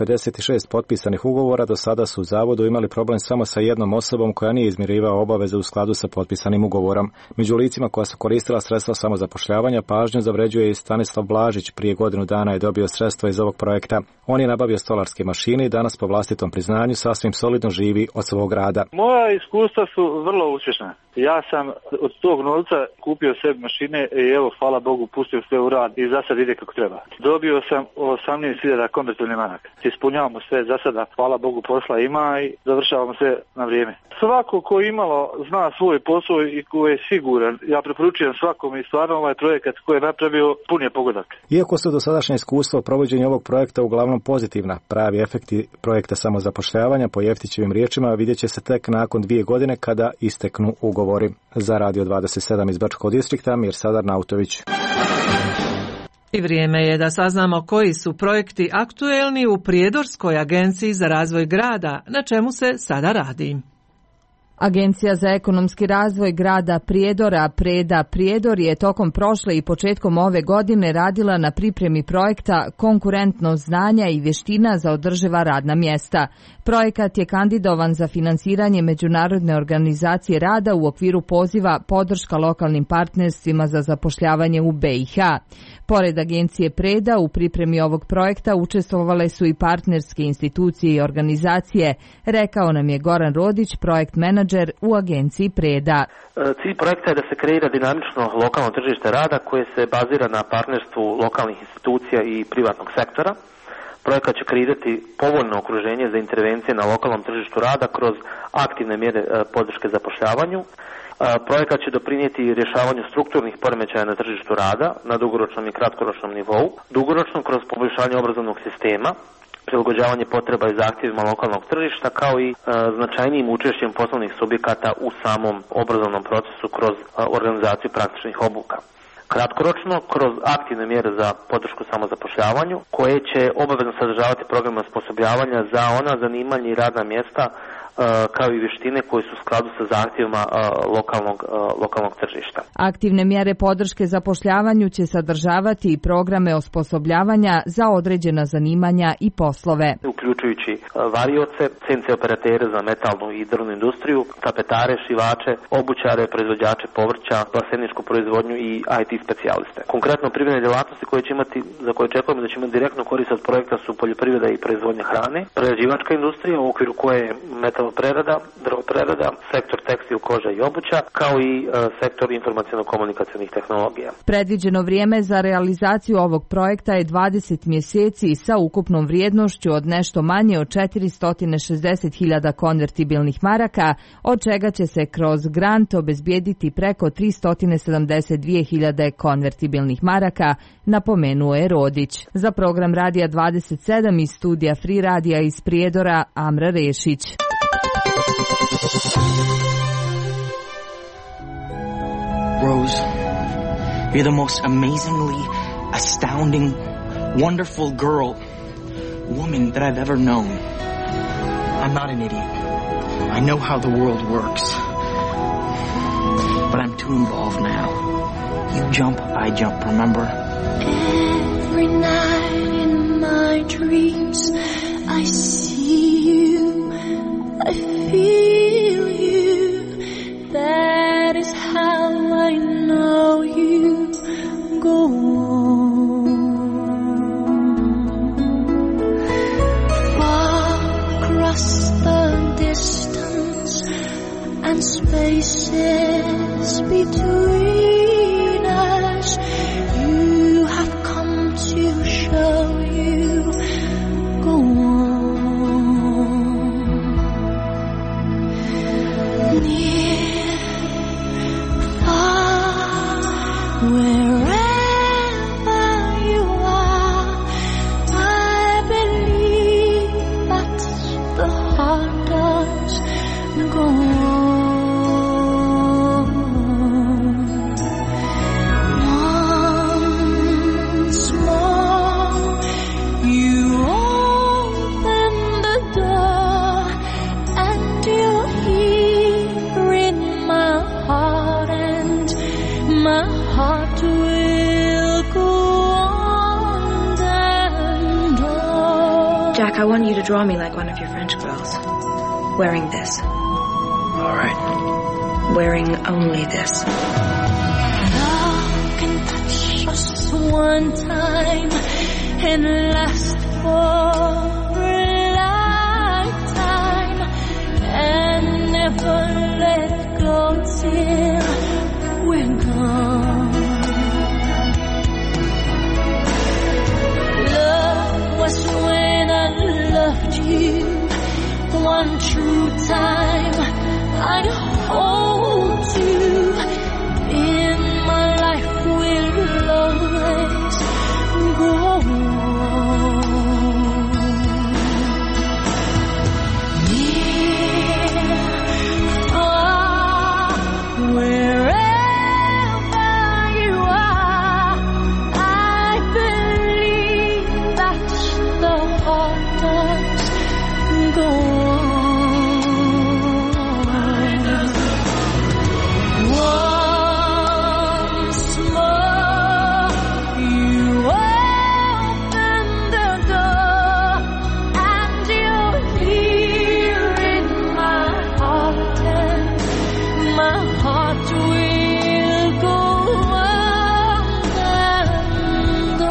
156 potpisanih ugovora do sada su u zavodu imali problem samo sa jednom osobom koja nije izmirivao obaveze u skladu sa potpisanim ugovorom. Među licima koja su koristila sredstva samozapošljavanja pažnju zavređuje i Stanislav Blažić. Prije godinu dana je dobio sredstva iz ovog projekta. On je nabavio stolarske mašine i danas po vlastitom priznanju sasvim solidno živi od svog rada. Moja iskustva su vrlo uspješna. Ja sam od tog novca kupio sebi mašine i evo, hvala Bogu, pustio sve u rad i za sad ide kako treba. Dobio sam 18.000 konvertibilnih maraka. Ispunjavamo sve za sada, hvala Bogu, posla ima i završavamo sve na vrijeme. Svako ko imalo zna svoj posao i ko je siguran, ja preporučujem svakom i stvarno ovaj projekat koji je napravio pun je pogodak. Iako su dosadašnje iskustva u provođenju ovog projekta uglavnom pozitivna, pravi efekti projekta samozapošljavanja po Jeftićevim riječima vidjet će se tek nakon 2 godine kada isteknu ugovori. Za Radio 27 iz Brčkog distrikta, Mirsadar Nautović. I vrijeme je da saznamo koji su projekti aktuelni u Prijedorskoj agenciji za razvoj grada, na čemu se sada radi. Agencija za ekonomski razvoj grada Prijedora, Preda Prijedor, je tokom prošle i početkom ove godine radila na pripremi projekta Konkurentnost znanja i vještina za održiva radna mjesta. Projekat je kandidovan za financiranje Međunarodne organizacije rada u okviru poziva Podrška lokalnim partnerstvima za zapošljavanje u BiH. Pored agencije Preda, u pripremi ovog projekta učestvovale su i partnerske institucije i organizacije, rekao nam je Goran Rodić, projekt menadžer u agenciji Preda. Cilj projekta je da se kreira dinamično lokalno tržište rada koje se bazira na partnerstvu lokalnih institucija i privatnog sektora. Projekat će kreirati povoljno okruženje za intervencije na lokalnom tržištu rada kroz aktivne mjere podrške zapošljavanju. Projekat će doprinijeti rješavanju strukturnih poremećaja na tržištu rada na dugoročnom i kratkoročnom nivou, dugoročno kroz poboljšanje obrazovnog sistema, prilagođavanje potreba i zahtjevima lokalnog tržišta, kao i značajnijim učešćem poslovnih subjekata u samom obrazovnom procesu kroz organizaciju praktičnih obuka. Kratkoročno, kroz aktivne mjere za podršku samozapošljavanju, koje će obavezno sadržavati programe osposobljavanja za ona zanimanja i radna mjesta, kao i vještine koje su u skladu sa zahtjevima lokalnog tržišta. Aktivne mjere podrške zapošljavanju će sadržavati i programe osposobljavanja za određena zanimanja i poslove, uključujući varioce, CNC operatere za metalnu i drvnu industriju, tapetare, šivače, obućare, proizvođače povrća, plasteničku proizvodnju i IT specijaliste. Konkretno privredne djelatnosti za koje očekujemo da će imati direktnu korist od projekta su poljoprivreda i proizvodnja hrane, prerađivačka industrija u okviru koje je metaloprerada, drvoprerada, sektor tekstil, koža i obuća, kao i sektor informaciono-komunikacijnih tehnologija. Predviđeno vrijeme za realizaciju ovog projekta je 20 mjeseci sa ukupnom vrijednošću od nešto manje od 460.000 konvertibilnih maraka, od čega će se kroz grant obezbijediti preko 372.000 konvertibilnih maraka, napomenuo je Rodić. Za program Radija 27 iz studija Free Radija iz Prijedora, Amra Rešić. Rose, you're the most amazingly, astounding, wonderful woman that I've ever known. I'm not an idiot. I know how the world works. But I'm too involved now. You jump, I jump, remember? Every night in my dreams, I see you, I feel you. That is how I know you. Go on. Far across the distance and spaces between us, you have come to show you. Go on. Near, far, wherever you are, I believe that the heart does go on. Once more, you open the door, and you're here in my heart, and my heart will go on and on. Jack, I want you to draw me like one of your French girls. Wearing this. All right. Wearing only this. Love can touch us one time and last for a lifetime, and never let go till we're gone. Love was when I loved you one true time. I'd hold you in my life, will always go on. Near, far, wherever you are, I believe that the heart does go on. Once more, you open the door, and you're here in my heart, and my heart will go on and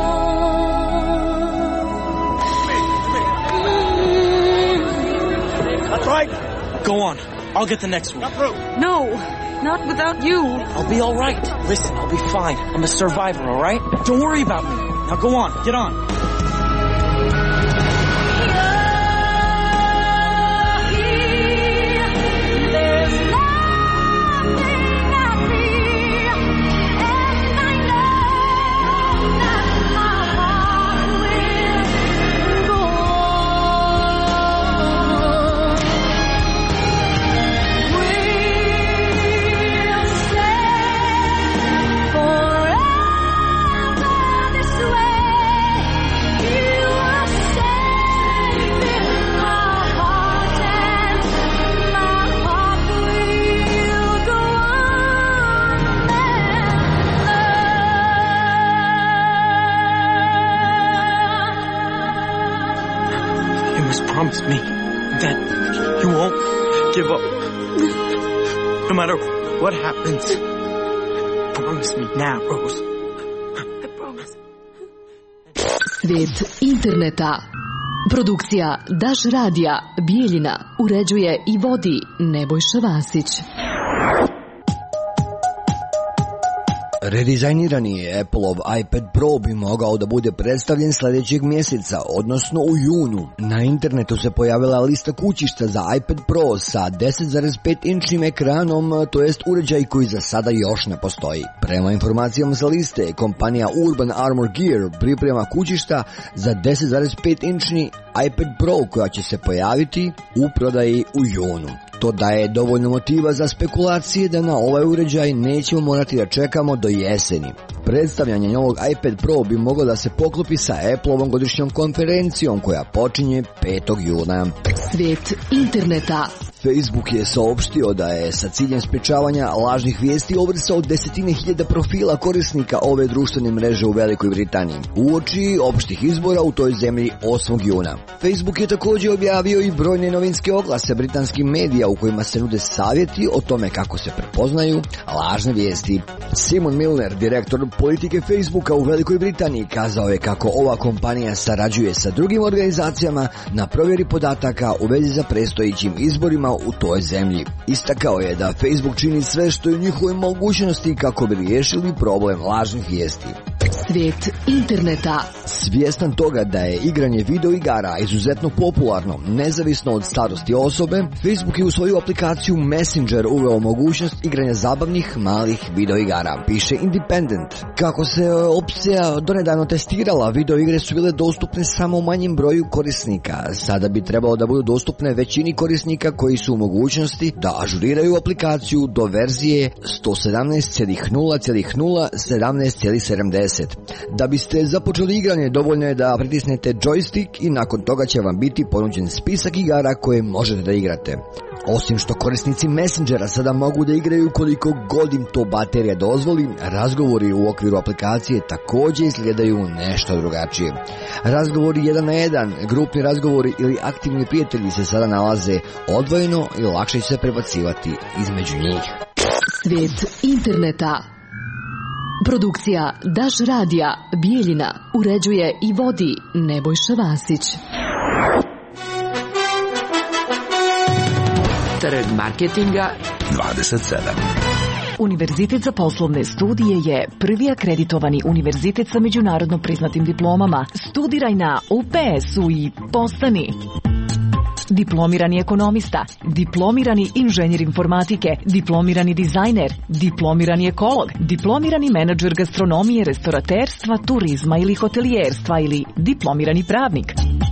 on. That's right. Go on. I'll get the next one. No, not without you. I'll be all right. Listen, I'll be fine. I'm a survivor, all right? Don't worry about me. Now go on. Get on. There's nothing I fear, and I know that my heart will go on. We'll stay forever this way. You are safe in my heart, and my heart will go on You must promise me that you won't give up. No matter what happens. Promise me now, Rose. I promise. Svijet interneta. Produkcija Daš radija Bijeljina uređuje i vodi Nebojša Vasić. Redizajnirani je Appleov iPad Pro bi mogao da bude predstavljen sljedećeg mjeseca, odnosno u junu. Na internetu se pojavila lista kućišta za iPad Pro sa 10,5-inčnim ekranom, to jest uređaj koji za sada još ne postoji. Prema informacijama sa liste, kompanija Urban Armor Gear priprema kućišta za 10,5-inčni iPad Pro koja će se pojaviti u prodaji u junu. To daje dovoljno motiva za spekulacije da na ovaj uređaj nećemo morati da čekamo do jeseni. Predstavljanje novog iPad Pro bi moglo da se poklopi sa Apple-ovom godišnjom konferencijom koja počinje 5. juna. Svijet interneta. Facebook je saopštio da je sa ciljem sprečavanja lažnih vijesti obrisao desetine hiljada profila korisnika ove društvene mreže u Velikoj Britaniji uoči opštih izbora u toj zemlji 8. juna. Facebook je također objavio i brojne novinske oglase britanskih medija u kojima se nude savjeti o tome kako se prepoznaju lažne vijesti. Simon Milner, direktor politike Facebooka u Velikoj Britaniji, kazao je kako ova kompanija sarađuje sa drugim organizacijama na provjeri podataka u vezi za predstojećim izborima u toj zemlji. Istakao je da Facebook čini sve što je u njihovoj mogućnosti kako bi riješili problem lažnih vijesti. Svijet interneta. Svjestan toga da je igranje videoigara izuzetno popularno, nezavisno od starosti osobe, Facebook je u svoju aplikaciju Messenger uveo mogućnost igranja zabavnih malih videoigara, piše Independent. Kako se opcija donedavno testirala, videoigre su bile dostupne samo manjem broju korisnika. Sada bi trebalo da budu dostupne većini korisnika koji su u mogućnosti da ažuriraju aplikaciju do verzije 117.0.0.17.70. Da biste započeli igranje, dovoljno je da pritisnete joystick i nakon toga će vam biti ponuđen spisak igara koje možete da igrate. Osim što korisnici Messengera sada mogu da igraju koliko god im to baterija dozvoli, razgovori u okviru aplikacije također izgledaju nešto drugačije. Razgovori 1 na 1, grupni razgovori ili aktivni prijatelji se sada nalaze odvojeno i lakše će se prebacivati između njih. Svijet interneta. Produkcija Daš radija Bijeljina uređuje i vodi Nebojša Vasić. Trg marketinga 27. Univerzitet za poslovne studije je prvi akreditovani univerzitet sa međunarodno priznatim diplomama. Studiraj na UPS-u i postani diplomirani ekonomista, diplomirani inženjer informatike, diplomirani dizajner, diplomirani ekolog, diplomirani menadžer gastronomije, restoraterstva, turizma ili hotelijerstva ili diplomirani pravnik.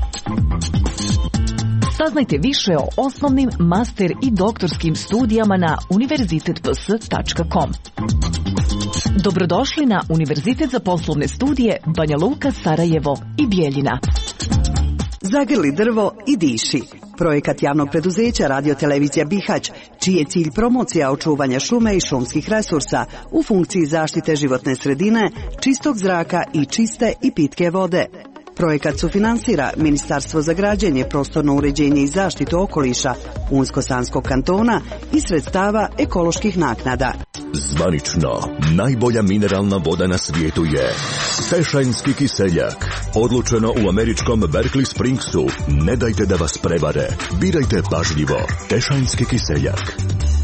Saznajte više o osnovnim, master i doktorskim studijama na univerzitetps.com. Dobrodošli na Univerzitet za poslovne studije Banja Luka, Sarajevo i Bijeljina. Zagrli drvo i diši. Projekat javnog preduzeća Radio-televizija Bihać, čiji je cilj promocija očuvanja šume i šumskih resursa u funkciji zaštite životne sredine, čistog zraka i čiste i pitke vode. Projekat sufinansira Ministarstvo za građenje, prostorno uređenje i zaštitu okoliša Unsko-Sanskog kantona i sredstava ekoloških naknada. Zvanično, najbolja mineralna voda na svijetu je Tešajnski kiseljak. Odlučeno u američkom Berkeley Springsu. Ne dajte da vas prevare. Birajte pažljivo. Tešajnski kiseljak.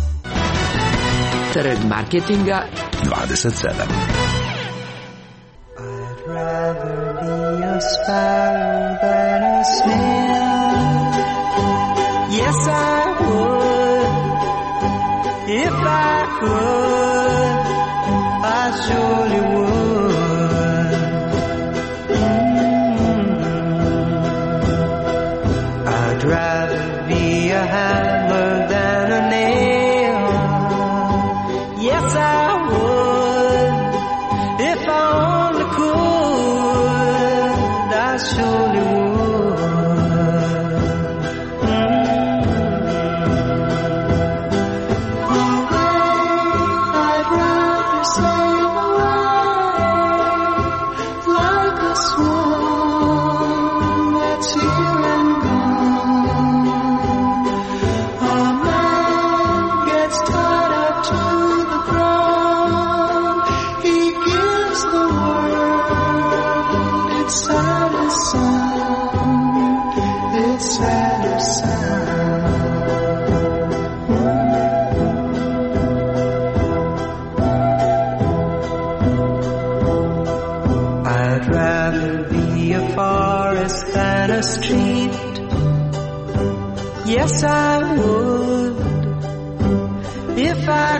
Trg marketinga 27. Rather be a sparrow than a snail. Yes, I would. If I could, I surely would. I'd rather be a hammer than a nail. Yes, I would. If I only could, I surely would. I'd rather sail away like a swan that's here and gone. A man gets tied up to the ground. He gives the world its saddest sound, its saddest sound. I'd rather be a forest than a street. Yes, I would. If I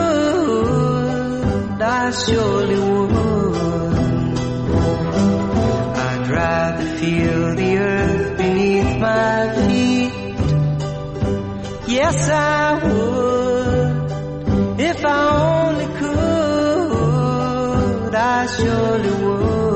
could, I surely would. I'd rather feel the earth beneath my feet. Yes, I would. If I only could, I surely would.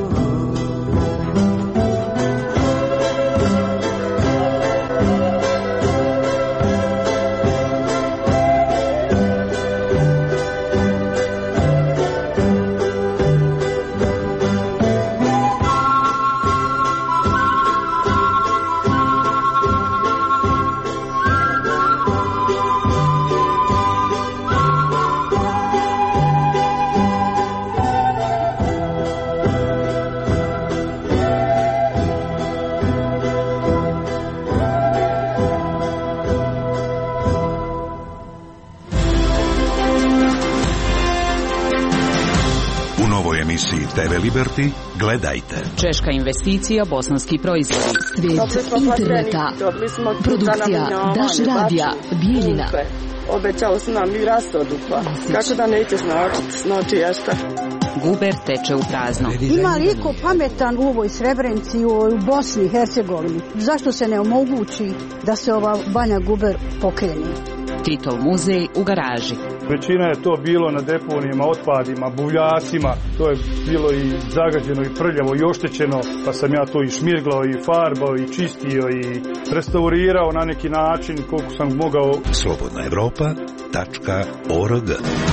TV Liberty, gledajte. Češka investicija, bosanski proizvodi. Svijet interneta. Produkcija Daš Radija, Bijeljina. Obećao su nam i rasodu, pa kako da neće znači ješta. Guber teče u prazno. Ima li iko pametan u ovoj Srebrenici i u Bosni i Hercegovini? Zašto se ne omogući da se ova Banja Guber pokrene? Titov muzej u garaži. Većina je to bilo na deponijama, otpadima, buvljacima, to je bilo i zagađeno i prljavo i oštećeno, pa sam ja to i šmirglao i farbao i čistio i restaurirao na neki način koliko sam mogao. slobodnaevropa.org.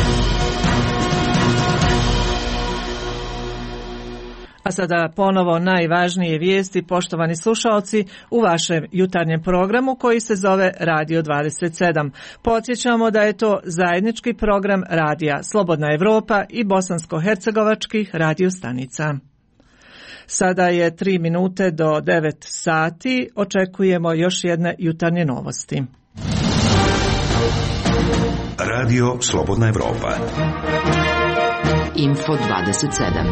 A sada ponovo najvažnije vijesti, poštovani slušalci, u vašem jutarnjem programu koji se zove Radio 27. Podsjećamo da je to zajednički program radija Slobodna Evropa i bosansko-hercegovačkih radiostanica. Sada je 3 minute do 9 sati. Očekujemo još jedne jutarnje novosti. Radio Slobodna Evropa. Info 27.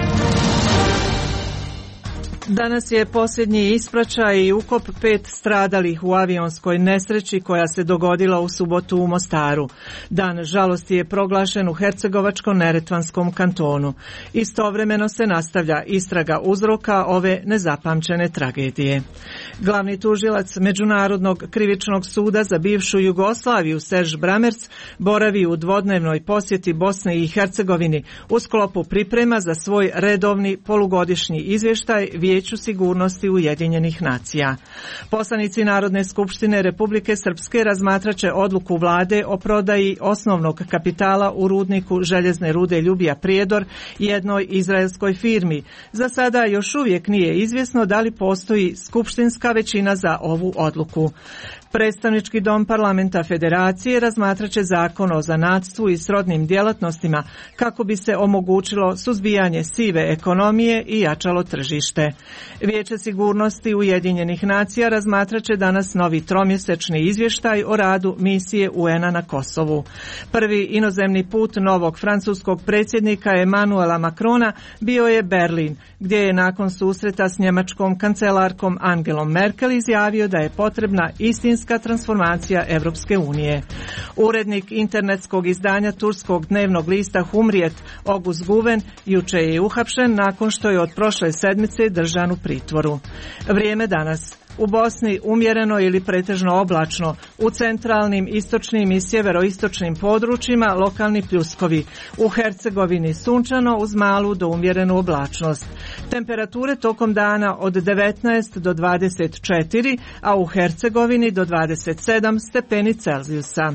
Danas je posljednji ispraćaj i ukop 5 stradalih u avionskoj nesreći koja se dogodila u subotu u Mostaru. Dan žalosti je proglašen u Hercegovačko-Neretvanskom kantonu. Istovremeno se nastavlja istraga uzroka ove nezapamćene tragedije. Glavni tužilac Međunarodnog krivičnog suda za bivšu Jugoslaviju Serž Bramerc boravi u dvodnevnoj posjeti Bosne i Hercegovini u sklopu priprema za svoj redovni polugodišnji izvještaj Vijeću sigurnosti Ujedinjenih nacija. Poslanici Narodne skupštine Republike Srpske razmatraće odluku vlade o prodaji osnovnog kapitala u rudniku željezne rude Ljubija Prijedor jednoj izraelskoj firmi. Za sada još uvijek nije izvjesno da li postoji skupštinska većina za ovu odluku. Predstavnički dom parlamenta Federacije razmatraće zakon o zanatstvu i srodnim djelatnostima kako bi se omogućilo suzbijanje sive ekonomije i jačalo tržište. Vijeće sigurnosti Ujedinjenih nacija razmatraće danas novi tromjesečni izvještaj o radu misije UN-a na Kosovu. Prvi inozemni put novog francuskog predsjednika Emmanuela Macrona bio je Berlin, gdje je nakon susreta s njemačkom kancelarkom Angelom Merkel izjavio da je potrebna istinska transformacija Europske unije. Urednik internetskog izdanja turskog dnevnog lista Humrijet Oguz Guven juče je uhapšen nakon što je od prošle sedmice držan u pritvoru. Vrijeme danas. U Bosni umjereno ili pretežno oblačno, u centralnim, istočnim i sjeveroistočnim područjima lokalni pljuskovi, u Hercegovini sunčano uz malu do umjerenu oblačnost. Temperature tokom dana od 19 do 24, a u Hercegovini do 27 stepeni Celzijusa.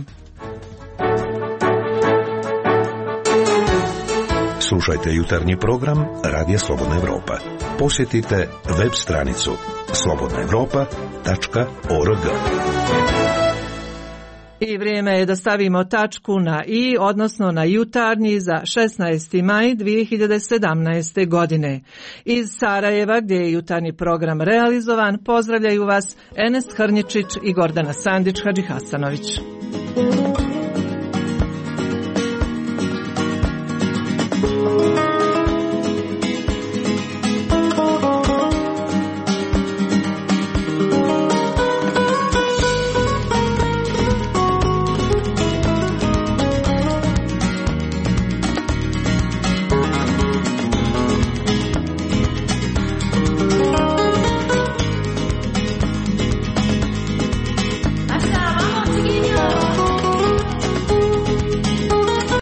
Slušajte jutarnji program Radija Slobodna Evropa. Posjetite web stranicu slobodnaevropa.org. I vrijeme je da stavimo tačku na i, odnosno na jutarnji za 16. maj 2017. godine. Iz Sarajeva, gdje je jutarnji program realizovan, pozdravljaju vas Enes Hrnječić i Gordana Sandić Hadžihasanović.